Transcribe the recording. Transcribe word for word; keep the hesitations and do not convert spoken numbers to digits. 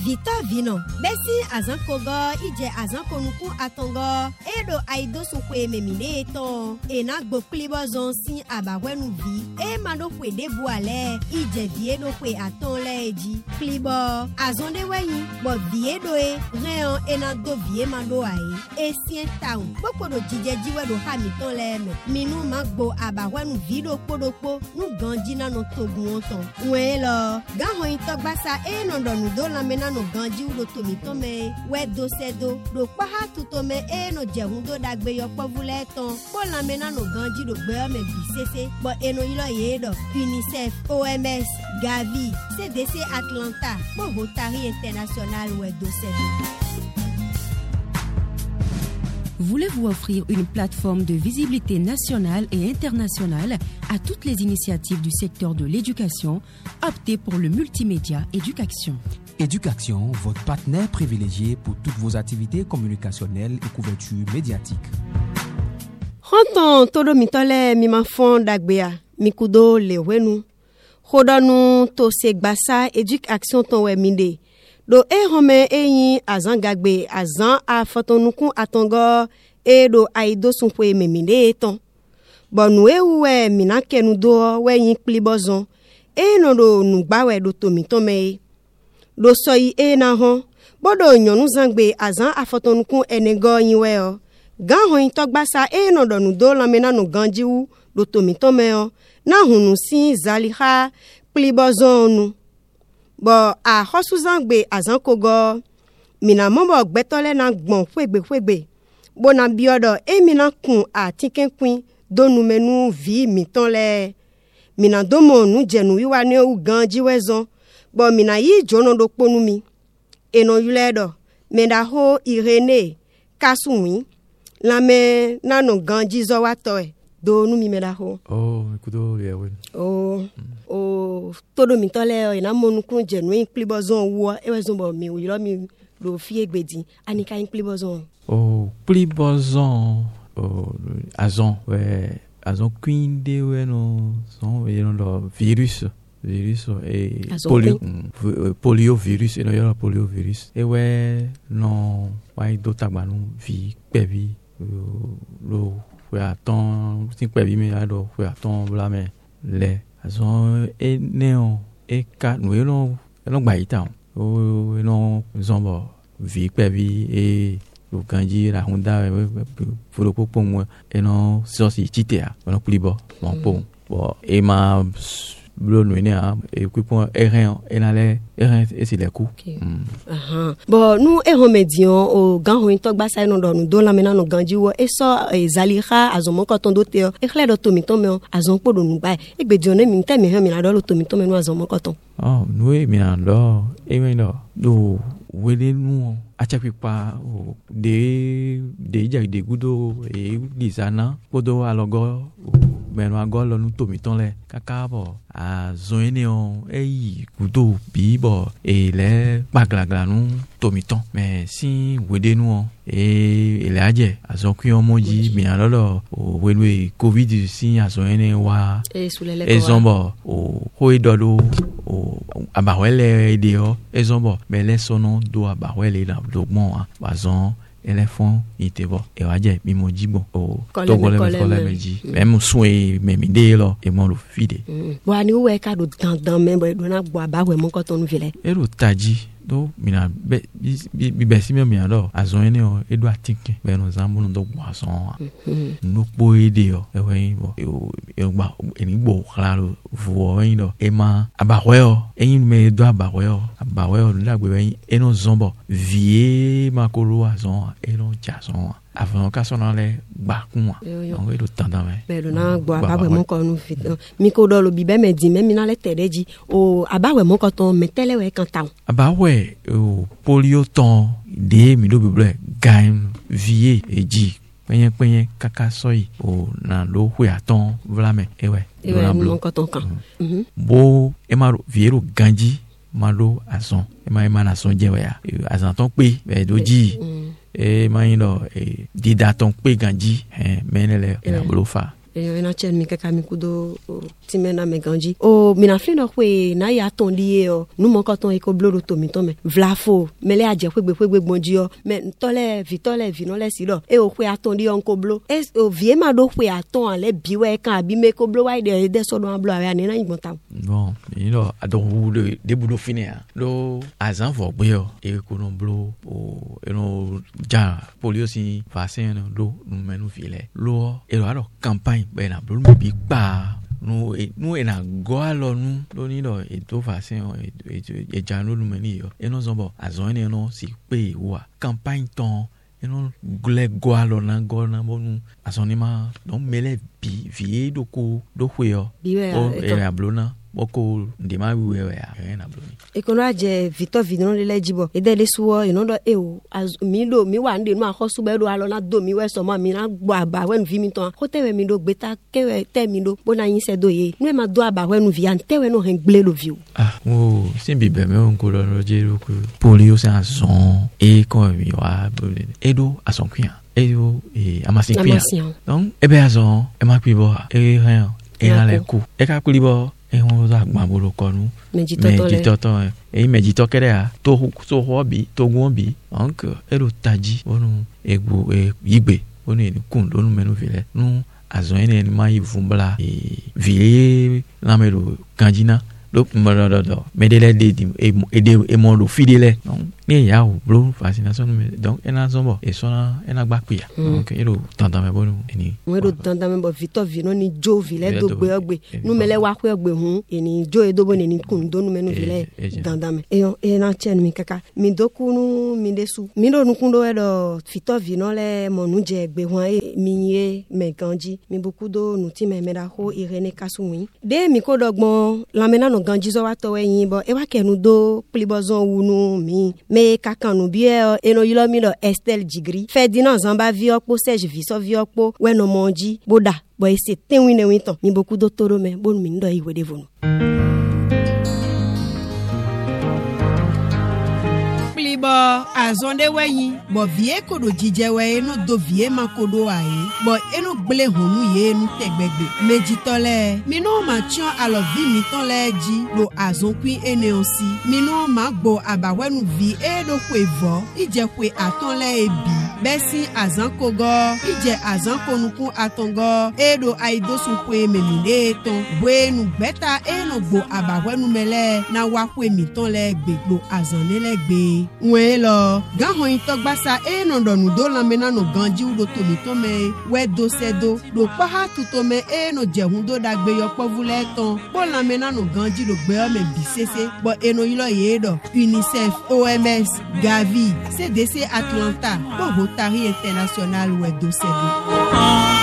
vita vino besi azan kogo ije azan konuku atongo edo aido sokwe memine to ena gbo klibo zon si abawenu vi e mano kwe debu ale ije vie do kwe aton leji klibo azon de weyin bo vie do e reon ena do vie mando ai e sien taun popo do jije jiwe do ha mi ton le me minu magbo abawenu vi do podokpo nu ganji na no togun onton we lo gan ho yin to gbasa e no do nu do la mena no ganji u do to mi to me we do sedo do pa ha tu to me e no jehun do dagbe yo povule ton po la mena no ganji do gbe o me bi sese bo eno ilo ye do UNICEF O M S Gavi C D C Atlanta po Rotary International we do sedo. Voulez-vous offrir une plateforme de visibilité nationale et internationale à toutes les initiatives du secteur de l'éducation? Optez pour le multimédia Éducation. Éducation, votre partenaire privilégié pour toutes vos activités communicationnelles et couverture médiatique. Honton todo mitole mi mafon dagbea mikudo lewenu. Hodanu to segbasa Éducation ton weminde. Do e home eyin azan gagbe azan a fotonukun atongo e do aido sunpwe meminde ton. Bonu e uwe minakenu do weyin klibozon e no do nugbawe do tomiton me. Do soyi e na hon bodo nyonu zangbe azan a fotonukun enego yinwe o. Gan hon togbasa e no do nu do lamena no ganji u do tomiton me o. Na hunu si zaliha klibozon nu. Bo a hosuzangbe azan kogo mina mombo gbetole na gbon fwegbe fwegbe bo na biodo e mina kun a tiken kwin do nu menu vi miton le mina domo nu jenu wiwa ne u ganji wezon bo mina yi jono do ponu mi eno yuledo menda ho Irene Kasumi la me na no ganji zo watoe do nu mi meda ho. Oh, ikudo ya wen. Oh. O todo mi tole ina monu kun jenu inclibozon wo ewezon bo mi o yiro mi lo fi egbedi anika inclibozon. Oh, plibozon oh azon we azon queen de we no son we no lo virus virus e polio polio virus e no yo polio virus e we no wa do tagbanu vi pebi lo we aton tin pebi me ado we aton bla me le azon e neon e ka no no no gba ita o no zombo vi pebi e lo kanji la honda pour le popo mo e no so si titea no plibo mon po bo e ma blo no ne a e ku po e ren e na le e ren e si le ku aha bo nu e homedion o gan ho to gba sai no do nu do la mena no ganji wo e so e zalira azomo ko ton do te e kle do to mi ton me azon po do nu gba e gbe di on mi te mi han mi na do lo to mi ton me no azomo ko ton oh nu e mi na do e mi do do wele nu a chapi pa o de de ja de gudo e lisana podo alogo meno agolo nu to mi ton le kakabo a zoene on e yi gudo bi bo e le baglagla nu to mi ton mais si wede nu e ele aje azokun omoji mi alolo o wele covid si azoene wa e sulele ko e zombo o hoidodo o abawele de o e zombo mais le sono do abawele na dogbon bazon elefon itebo e waje mi mo jibo o to gole gole meji même soin même de lo e mo lo fide wa ni we ka do dan dan me bo do na gbo abawe mo ko ton vile e ro taji do mina be bi be si me mi ado azon ene o e do atinke be no zambo no do gbo azon no po ide o e we bo e gba eni gbo claro vo we do e ma abawe o eyin me do abawe o abawe o la gbe we e no zombo vie makolo azon e no jason avant ka sono le gba kun on we do tanda me be do na gbo abawe mo ko nu fit mi ko do lo bi be me di me mi na le tereji o abawe mo ko ton metele we kan taw abawe o polio ton de mi do bible gain vie eji penye penye kaka soyi o na lo hwe aton vlame ewe do na blo ko ton kan bo e ma viero ganji malo azon e ma e ma na son jewe ya azan ton pe be doji e ma yin lo e dida ton pe ganji eh menele e na blofa e na chen mi kaka mi kudo timena me ganji o mina fli no kwe na ya ton lié o nu mo koton e ko bloro to mi ton me vlafo mele aje kwe gbe kwe gbe gbonji o me tole vitole vi no le si do e o kwe aton di on ko blo e o vie ma do kwe aton le biwe kan abi me ko blo wa de de so do an blo ave ani na igbon ta bon you know adon wu de de budo fini lo azan vo gbe o e ko no blo o e no ja polio si vaccin no do nu menu file lo e ro campagne be na blo mi bi pa no e no e na go alo nu lo ni do e to vaccin e e ja no nu meni yo e no zombo azon e no si pe wa campagne ton e no gle go alo na go na bonu azonima don mele bi vie do ko do hwe yo o e ablona boko ndema wiwe ya e na bloni e kono aje vito vidon le lejibo e de le suwo e no do e o mi do mi wa nde nu akhosu be do alo na do mi we so mo mi na gbo aba we nu vi mi ton ko tewe mi do gbeta kewe te mi do bona yin se do ye nu e ma do aba we nu vi an tewe no hen gle lo vi o ah o sin bi be me on ko lo je ro ko polio se azon e ko mi wa e do azon kwian e do e amasi kwian donc e be azon e ma kwi bo e han e na le ku e ka kuli bo e won za gba bolo konu meditoto e medito kere a to so hobby to gun bi donc e ro taji wonu egbo e yigbe wonu e kun lo nu menu vile nu azon ene ni ma yivumbla e vie la mero kanjina lo mero do medele de e de e mo lo fidele donc ni ya o blo fascination donc e na zombo e sona e na gba pia donc e ro tantan me bonu eni we ro tantan me bo vito vino ni jo vile do gbe ogbe nu mele wa kwe ogbe hun eni jo e do bo ni kun do nu menu vile tantan me e e na chen mi kaka mi do kunu mi desu mi do nu kun do e do vito vino le mo nu je gbe hun e mi ye me ganji mi beaucoup do nu ti me me da ho Irene Kasuwin de mi ko dogbon la mena no ganji zo wa to we yin bo e wa kenu do plibozon wunu mi me kakanu bi e no yilo mi do Estelle Jigri Ferdinand Zamba vi okpo Serge vi so vi okpo we no monji boda bo e se tenwi ne winton mi beaucoup doctoro me bon mi ndo iwe de vonu bo azonde weyin bo vie kodo jije we no do vie makodo aye bo enu gble honu ye nu tegbegbe meji tole mi no ma chion alo vi mi ton leji lo azon kwin ene osi mi no ma gbo abawenu vi e do kwevo ije kwe aton le ebi besi azan kogo ije azan konukun atongo e do aido sun kwe memide ton bwenu beta e no gbo abawenu mele na wa kwe mi ton le gbe lo azan ne le gbe we lo gan ho yin to gbasa e no donu do la mena no ganji u do to mi to me we do sedo do pa ha tu to me e no jehun do dagbe yo povule ton bo la mena no ganji do gbe o me bisese bo e no yilo ye do UNICEF O M S Gavi C D C Atlanta bo Rotary International we do sedo